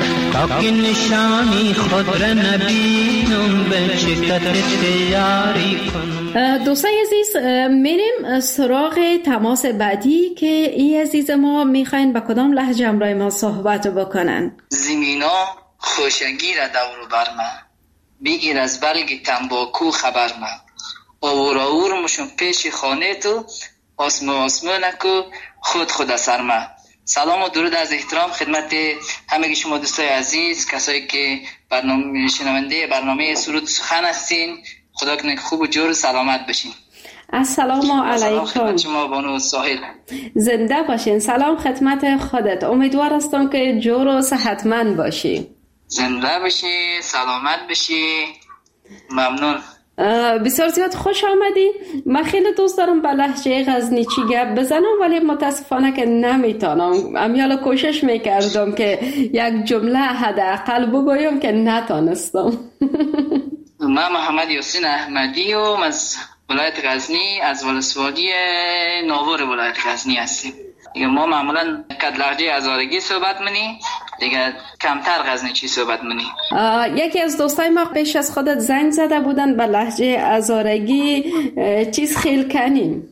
تا که نشانی خود را نبینم به چکت تیاری کنم. دوستای عزیز، میریم سراغ تماس بعدی که ای عزیز ما میخواین با کدام لهجه همراه ما صحبت بکنن. زمینا خوشگی را دور بر من، بگیر از بلگ تنباکو خبر من. آور آور مشون پیش خانه تو، آسمو آسمو نکو خود خود اثر من. سلام و درود از احترام خدمت همه شما دوستای عزیز، کسایی که برنامه شنونده برنامه سرود سخن هستین. خدا کنه خوب و جور و سلامت بشین. السلام علیکم. خدمت شما بانو ساحل. زنده باشین. سلام خدمت خودت. امیدوار هستم که جور و صحتمند باشی. زنده باشی، سلامت بشی. ممنون. بسیار زیاد خوش آمدی. من خیلی دوست دارم به لهجه غزنیچی گپ بزنم ولی متاسفانه که نمیتونم. امیالا کوشش میکردم که یک جمله حداقل بگویم که نتونستم. من محمد یاسین احمدی و از ولایت غزنی، از ولسوالی ناور ولایت غزنی هستیم. دیگه ما معمولا کد لهجه هزارگی صحبت منی، دیگه کمتر غزنیچی صحبت منی. یکی از دوستای ما پیش از خودت زنگ زده بودن به لهجه هزارگی چیز خیل کنیم.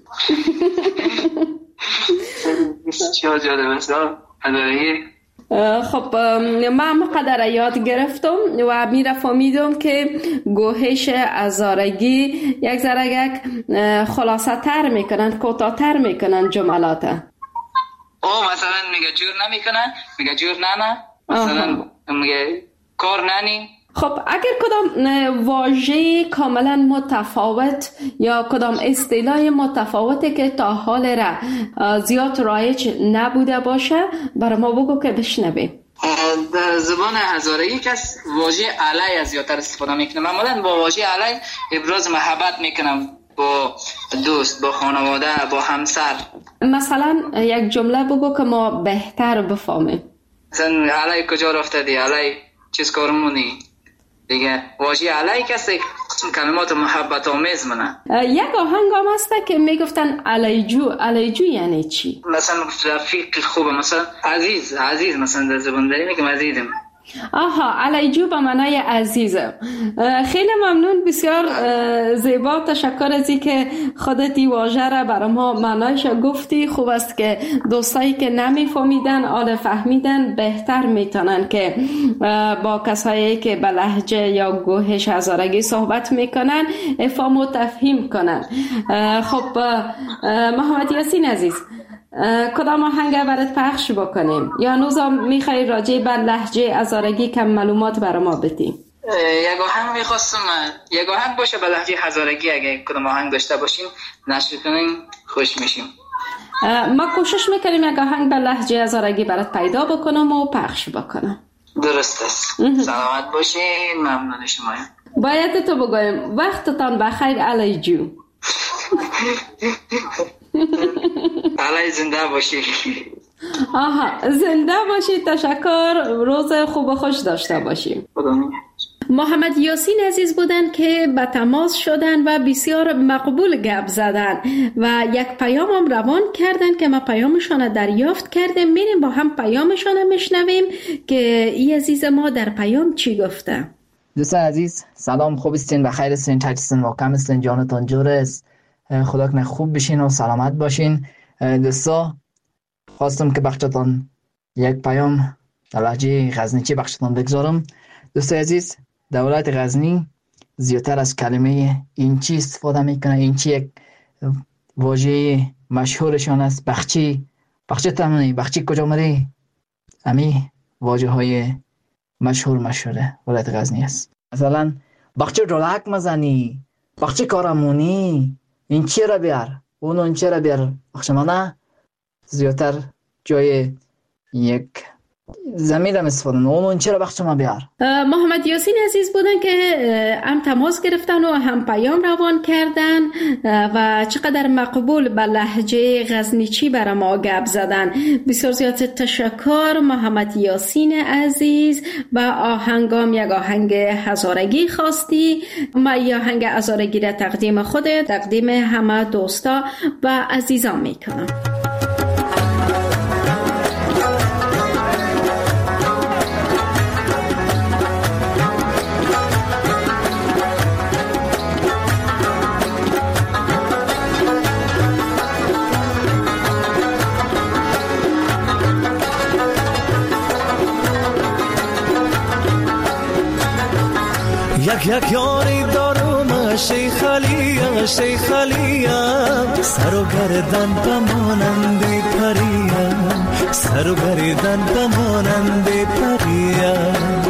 چه جالب است هزارگی. خب من قدر یاد گرفتم و میره فهمیدم که گوهش هزارگی یک ذره یک خلاصه تر میکنن، کوتاه تر میکنن جملات. او مثلا میگه جور نمیکنن، میگه جور نه نه، مثلا میگه کار ننی. خب اگر کدام واژه کاملا متفاوت یا کدام اصطلاح متفاوتی که تا حال را زیاد رایج نبوده باشه برای ما بگو که بشنویم. در زبان هزارگی کس واژه علی از زیادتر استفاده میکنه. معمولا با واژه علی ابراز محبت میکنم با دوست، با خانواده، با همسر. مثلا یک جمله بگو که ما بهتر بفهمیم. مثلا علی کجا رفته دی، علی چیز کارمونی. دیگه واژه علی کسی کلمات محبت آمیز منه. یک آهنگ هم هسته که میگفتن علیجو. علیجو یعنی چی؟ مثلا رفیق خوبه، مثلا عزیز. عزیز مثلا در زبان داری میگم عزیزم. آها، علیجو به معنای عزیزم. خیلی ممنون، بسیار زیبا. تشکر از اینکه خودت این واژه را برای ما معنایش گفتی. خوب است که دوستایی که نمیفهمیدن آل فهمیدن بهتر میتونن که با کسایی که به لهجه یا گوهش هزارگی صحبت میکنن افهام و تفهیم کنن. خب محمد یاسین عزیز، کدام آهنگ برات پخش بکنیم یا نوزا میخوای راجع به لهجه هزارگی کم معلومات برای ما بدی؟ یک آهنگ میخواستم، یک آهنگ باشه به لهجه هزارگی. اگه کدام آهنگ داشته باشیم نشر کنیم خوش میشیم. ما کوشش میکنیم یک آهنگ به لهجه هزارگی برات پیدا بکنم و پخش بکنم. درست است. سلامت باشین. ممنون شما. باید تو بگویم وقتتان بخیر علیجو. علی زنده باشی. آها، زنده باشی. تشکر. روز خوب و خوش داشته باشیم. محمد یاسین عزیز بودن که به تماس شدن و بسیار مقبول گپ زدن و یک پیام هم روان کردن که ما پیامشان دریافت کردیم. میریم با هم پیامشان میشنویم که ای عزیز ما در پیام چی گفته. دوستان عزیز سلام، خوب استین؟ بخیر استین؟ چطورین؟ واقعا استین؟ جانتان جور است؟ خدا کنه خوب بشین و سلامت باشین. دوستا خواستم که بخشتان یک پیام در لهجه غزنیچی بخشتان بگذارم. دوستای عزیز، در ولایت غزنی زیادتر از کلمه اینچی استفاده میکنه. اینچی یک واژه مشهورشان است. بخچی. بخچی تمنی. بخچی کجا مری؟ امی واژه های مشهور مشهوره ولایت غزنی است. مثلا بخچی رولک مزنی، بخچی کارمونی، این چی را بیار، اون اون چی را بیار. بخشمانه زیادتر جای یک زمین هم استفاده اون اون چی را بخشمان بیار. محمد یاسین عزیز بودن که هم تماس گرفتن و هم پیام روان کردن و چقدر مقبول به لهجه غزنیچی برای ما گپ زدن. بسیار زیاد تشکر محمد یاسین عزیز. و آهنگام یک آهنگ هزارگی خواستی. ما یک آهنگ هزارگی را تقدیم خودت، تقدیم همه دوستا و عزیزان میکنم. یک یک یاری دارم شیخ علیم شیخ علیم سر و گردن بمانند پریم سر و گردن بمانند پریم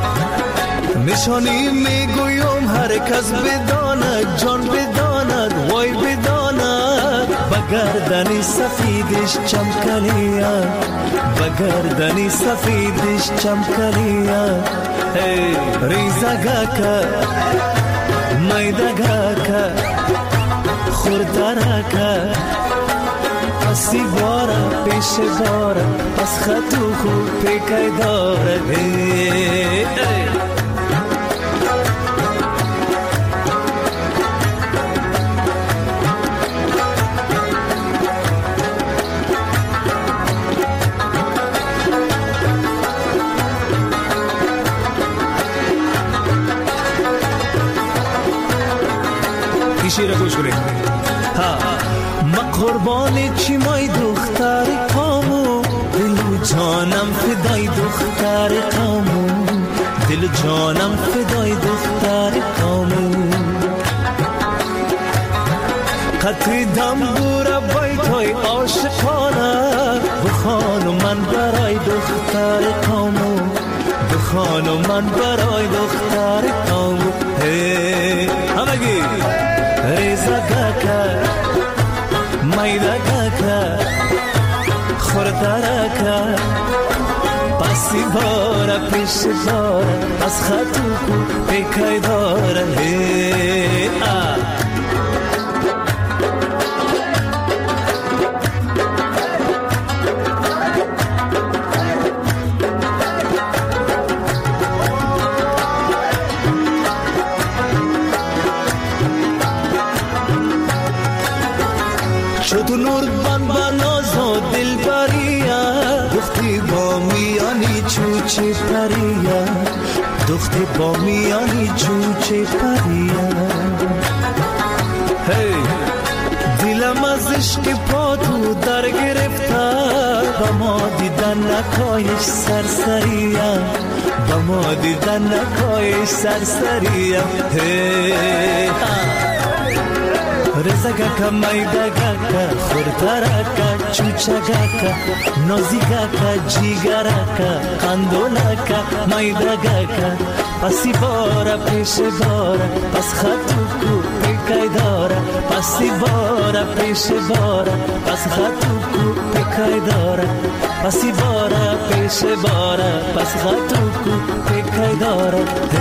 نشانی میگویم هر کس بداند جان بداند وای بداند بگردنی سفیدش چمکلیم بگردنی سفیدش چمکلیم ریزگاکا میدگاکا خوردرکا پسی بارا پیش بارا پس خطو خوب پیکای داره شیر گوش کنید ها ما قربان چی مای دختر کامو دل و جانم فدای دختر کامو دل و جانم فدای دختر کامو قطری دم بورا بیتای عاشقانه بخانو من برای دختر کامو بخانو من برای دختر کامو هی همگی ریزگاکا میدگاکا خوردرکا پسی بارا پیش بارا از خطو کو پیکای داره شد نور بان باناز و دل بریا دختی با میانی چوچه پریا دختی با میانی چوچه پریا هی دلم از عشق پاتو در گرفته با ما دیدن نکایش سرسریا با ما دیدن نکایش سرسریا هی رزگاکا میدگاکا خوردرکا چوچگاکا نازیگاکا جیگرکا قندولکا میدگاکا پسی بارا پیش بارا پس خطو کو پیکای دارا پسی بارا پیش بارا پس خطو کو پیکای دارا پسی بارا پیش بارا پس خطو کو پیکای دارا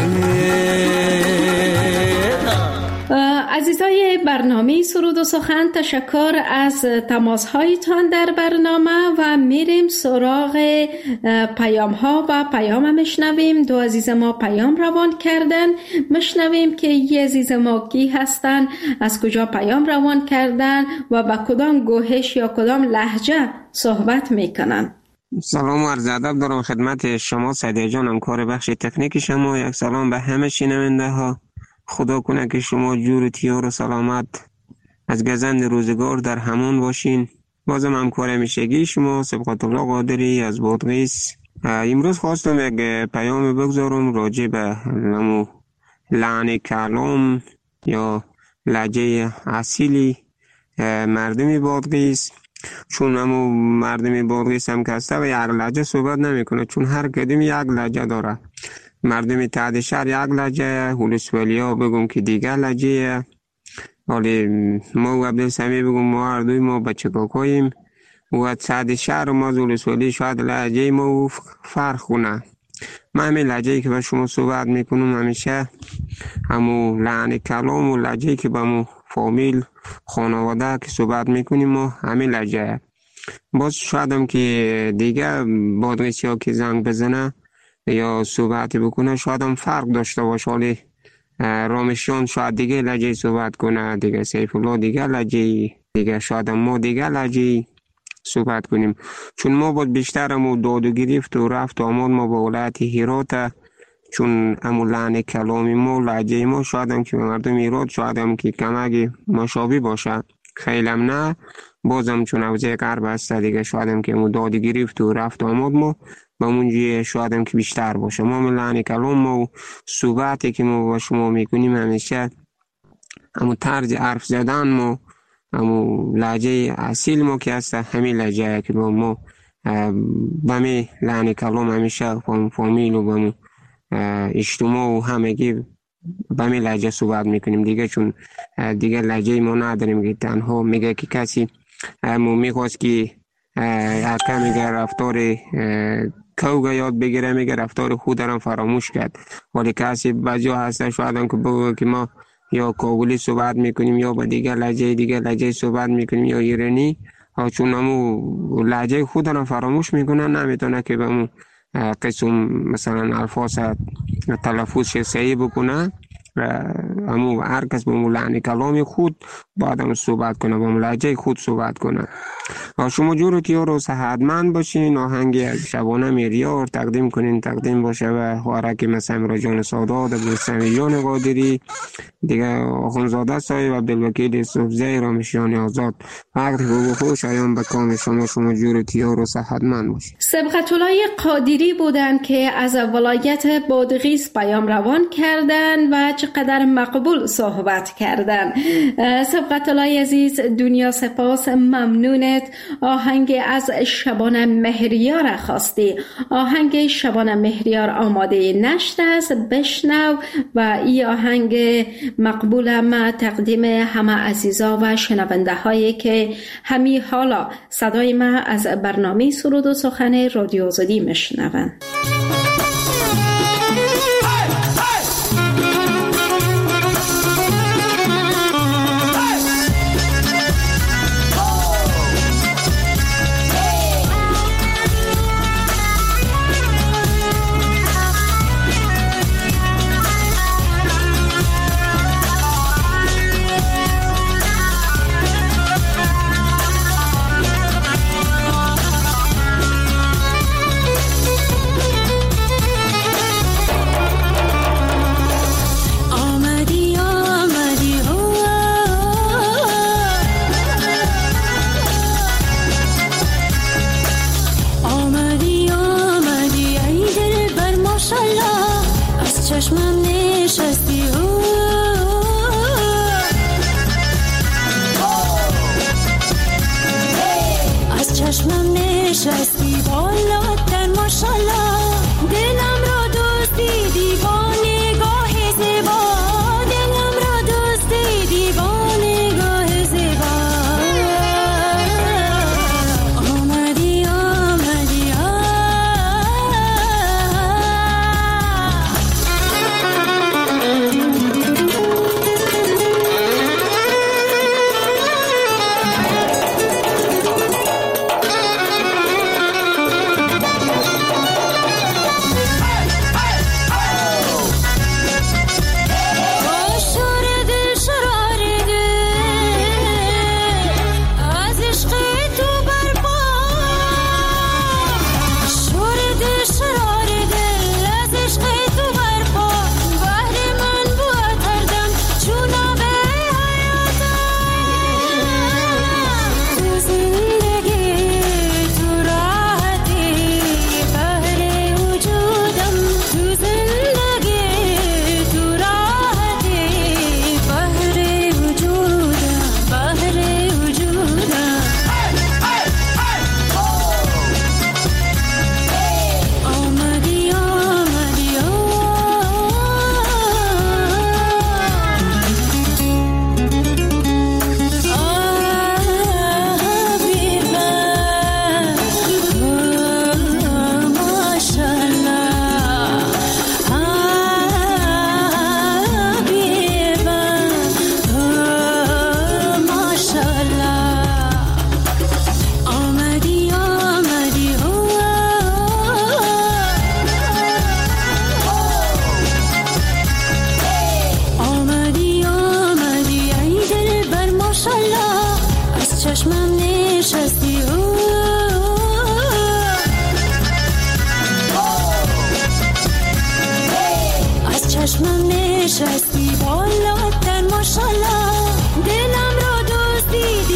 عزیزای برنامه سرود و سخن، تشکر از تماس هایتان در برنامه و میریم سراغ پیام ها و پیام مشنویم. دو عزیز ما پیام روان کردن، مشنویم که یه عزیز ما کی هستن، از کجا پیام روان کردن و با کدام گوهش یا کدام لهجه صحبت میکنن. سلام و عرض ادب دارم خدمت شما سعدیه جانم، کار بخش تکنیک شما. یک سلام به همه شنونده ها. خدا کنه که شما جور و تیار و سلامت از گزند روزگار در همون باشین. بازم همکار همیشگی شما سبقت الله قادری از بادغیس. امروز خواستم یک پیام بگذارم راجع به نمو لحن کلام یا لهجه اصیلی مردم بادغیس. چون همو مردم بادغیس هم کسته و یک لهجه صحبت نمیکنه، چون هر کدوم یک لهجه داره. مردم تحت شهر یک لهجه، هولسوالی ها بگم که دیگر لهجه. ولی ما و عبدالسمی بگم ما هر دوی ما بچه کاکاییم و تحت شهر ما هولسوالی شاید لهجه ما فرق کنه. من همین لهجه‌ای که با شما صحبت میکنم همیشه همو لحن کلام و لهجه‌ای که با مو فامیل خانواده که صحبت میکنیم ما همین لهجه. باز شاید هم که دیگه بادغیسی ها که زنگ بزنه یا صحبتی بکنه شاید هم فرق داشته باشه، ولی رامشیان شاید دیگه لهجه صحبت کنه، دیگه سیف الله دیگه لهجه، دیگه شاید هم ما دیگه لهجه صحبت کنیم. چون ما بود بیشتر همو داد و گرفت و رفت و آمد ما با ولایت هرات، چون همو لحن کلامی ما لهجه ما شاید هم که مردم هرات شاید هم که کمک مشابه باشه. خیلیم نه، بازم چون اوضاع غرب هست دیگه شایدم که مو دادی گرفت و رفت آمد ما با منجی شایدم که بیشتر باشه. ما ملانی کلام ما و صحبتی که ما با شما میکنیم همیشه همون طرز حرف زدن ما، همون لهجه اصیل ما که هست همین لهجه که با ما بمی لانی کلام همیشه فامیل و بمی اجتماع و همگی بمی لهجه صحبت میکنیم دیگه، چون دیگه لهجه ما نداریم که تنها میگه که کسی مو میخواست که حتی میگه رفتار کوگا یاد بگیره، میگه رفتار خود هم فراموش کرد. ولی کسی بعضی ها هسته شاید هم که بگه که ما یا کابلی صحبت میکنیم یا با دیگه لهجه دیگه لهجه صحبت میکنیم یا ایرانی، چون همو لهجه خود هم فراموش میکنن، نمیتونه که به همون قسم مثلا الفاظ تلفظ صحیح بکنه. همو هر کس به همون لحن کلام خود باید هم صحبت کنه، با همون لهجه خود صحبت کنه. شما جورتی ها رو صحتمند باشین. آهنگی از شبانه میریار تقدیم کنین، تقدیم باشه و خوارک مثل امراجان سادات، عبدالسمیجان قادری دیگه، آخونزاده صاحب، عبدالوکیل صوفزی، رامشیان آزاد. وقت خوب و خوش آیان به کام شما. شما جورتی ها رو صحتمند باشین. سبقت‌الله قادری بودن که از ولایت بادغیس پیام روان کردن و چقدر مقبول صحبت کردن. سبقت‌الله عزیز، دنیا سپاس، ممنونت. آهنگ از شبانه مهریار خواستی. آهنگ شبانه مهریار آماده نشته است، بشنو و این آهنگ مقبول ما تقدیم همه عزیزا و شنونده هایی که همی حالا صدای ما از برنامه سرود و سخن رادیو آزادی میشنون. نشستی بالاتر ماشالله دلم را دوست دیدی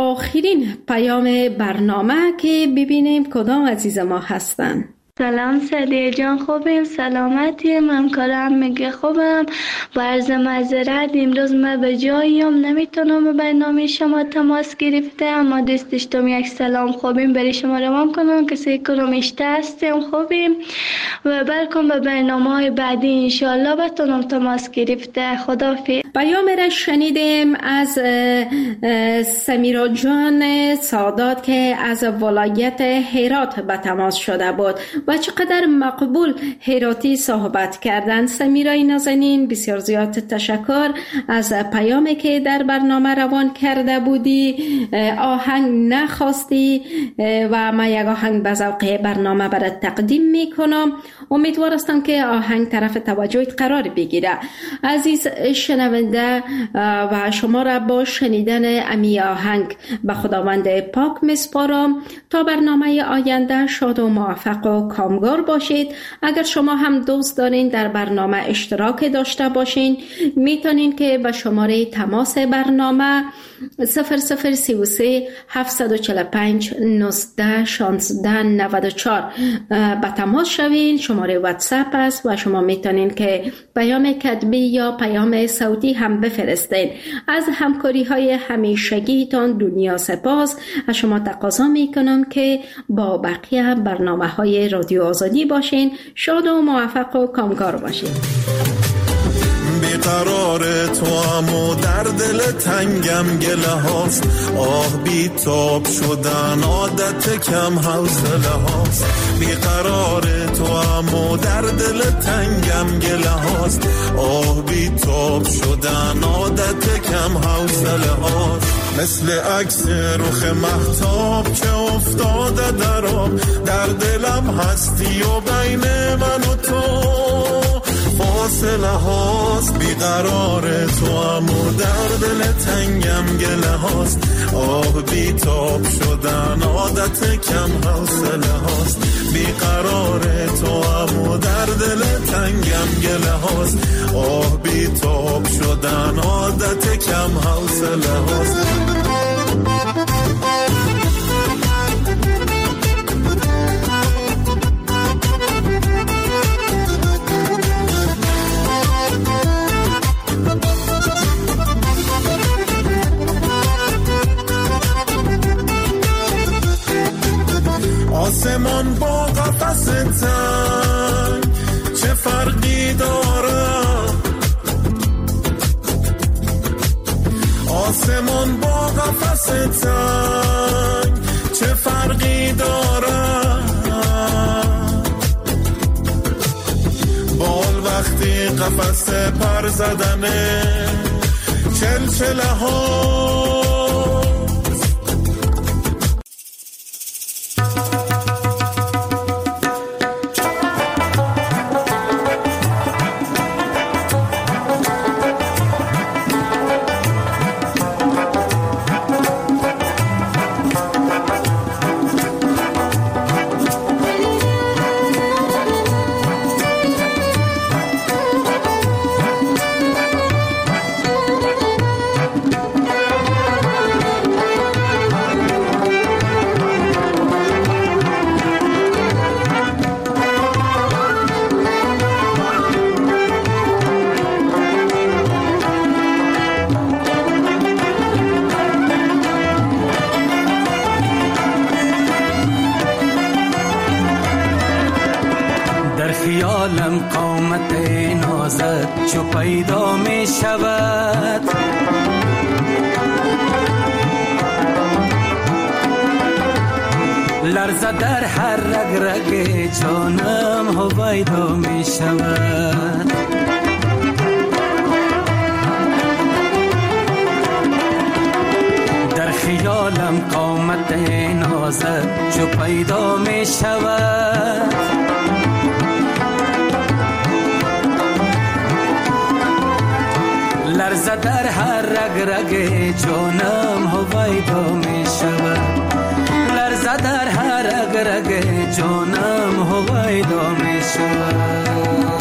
آخرین پیام برنامه که ببینیم کدام عزیز ما هستن. سلام سعدیه جان، خوبیم؟ سلامتی؟ من کارم میگه خوبم. با عرض معذرت امروز من به جاییم نمیتونم به برنامه شما تماس گرفته، اما دوست داشتم یک سلام خوبیم برای شما روان کنم. کسی کنم اشته هستیم خوبیم و بلکن به برنامه های بعدی انشاءالله بتونم تماس گرفته. خدافظ. پیام را شنیدیم از سمیرا جان سادات که از ولایت هرات به تماس شده بود و چقدر مقبول هراتی صحبت کردن. سمیرای نازنین بسیار زیاد تشکر از پیامی که در برنامه روان کرده بودی. آهنگ نخواستی و ما یک آهنگ به ذوق برنامه برات تقدیم میکنم. امیدوار هستم که آهنگ طرف توجهت قرار بگیره. عزیز شنونده و شما را با شنیدن امی آهنگ به خداوند پاک میسپارم. تا برنامه آینده شاد و موفق و کامگار باشید. اگر شما هم دوست دارین در برنامه اشتراک داشته باشین، میتونین که به شماره تماس برنامه صفر صفر سی و سه هفتصد و چهل و پنج نوزده شانزده نود و چهار به تماس شوین. شماره واتساپ است و شما میتونین که پیام کتبی یا پیام صوتی هم بفرستین. از همکاری های همیشگیتان دنیا سپاس. از شما تقاضا میکنم که با بقیه برنامه های رادیو آزادی باشین. شاد و موفق و کامگار باشین. بیقرار تو امو در دل تنگم گله هاست، آه بی تاب شدن عادت کم حوصله هاست. بیقرار تو امو در دل تنگم گله هاست، آه بی تاب شدن عادت کم حوصله هاست. مثل عکس رخ مهتاب که افتاده در آب، در دلم هستی و بین من و تو فاصله هاست. بیقرار تو امو در دل تنگم گله هاست، آه بی تاب شدن عادت کم حوصله هاست. بیقرار تو امو در دل تنگم گله هاست، آه بی تاب شدن عادت کم حوصله هاست. آسمان با قفس تنگ چه فرقی داره؟ آسمان با قفس تنگ چه فرقی داره؟ بال وقتی قفس پر زدنه چلچله ها. چو پیدا می شود لرزه در هر رگ رگ جانم هویدا می شود. در خیالم قامت نازت چو پیدا می شود لرزه در هر رگ رگ جانم هویدا می شود. لرزه در هر رگ رگ جانم هویدا می شود.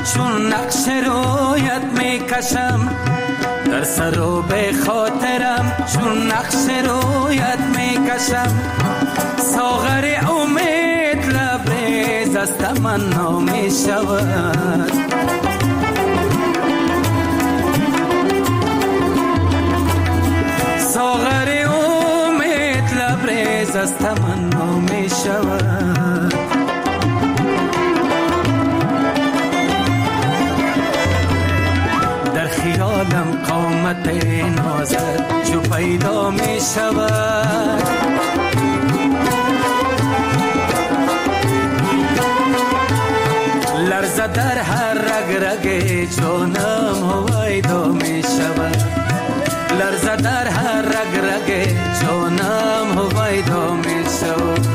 چون نقش رویت میکشم در سر و به خاطرم چون نقش رویت میکشم ساغر امید لبریز از تمنا میشود ساغر امید لبریز از تمنا میشود در خیالم قامت نازت جو پیدا می شود لرزه در هر رگ رگ جانم هویدا می شود لرزه در هر رگ رگ جانم هویدا می شود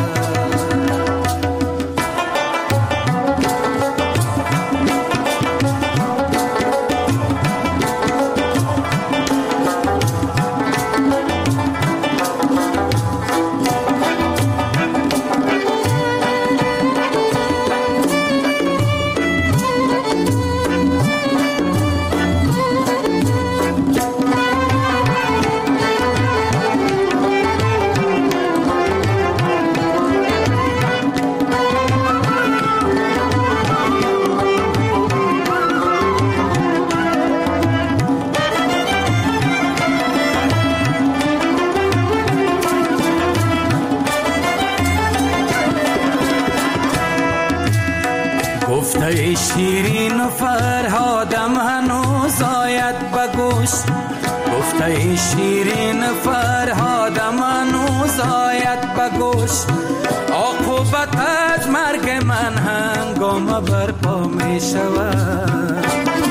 گفته شیرین و فرهادم هنوز آید بگوش گفته شیرین فرهادم هنوز آید بگوش عاقبت از مرگ من هنگام برپا می شود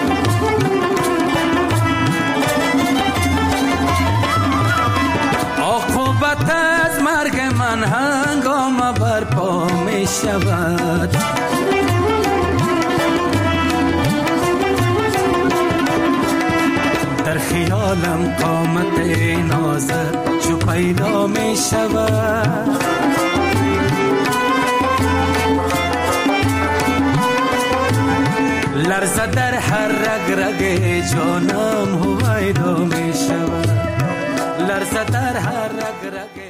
عاقبت از مرگ من هنگام برپا می شود در خیالم قامت نازت جو پیدا می شود لرزه در هر رگ رگ جانم هویدا می شود لرزه در هر رگ رگ